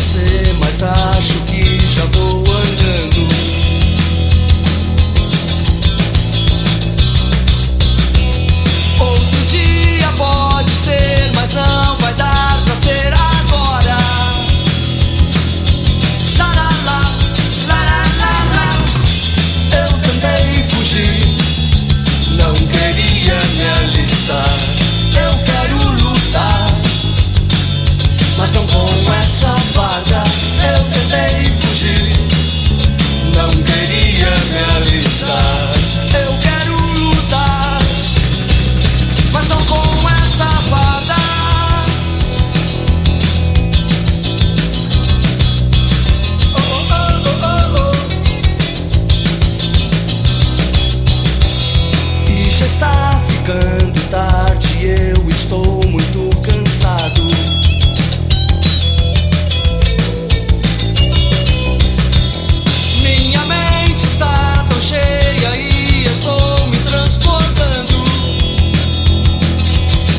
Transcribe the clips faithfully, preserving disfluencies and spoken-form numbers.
você, mas acho que já vou andando. Outro dia pode ser, mas não vai dar pra ser agora. Lá, lá, lá, lá, lá, lá, lá. Eu tentei fugir, não queria me alistar. Eu quero lutar, mas não com essa farda. Eu tentei fugir, não queria me alistar. Eu quero lutar, mas não com essa farda. Oh, oh, oh, oh, oh. E já está ficando tarde, eu estou muito cansado. Minha mente está tão cheia e estou me transportando.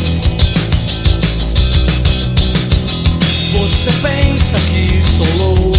Você pensa que sou louco,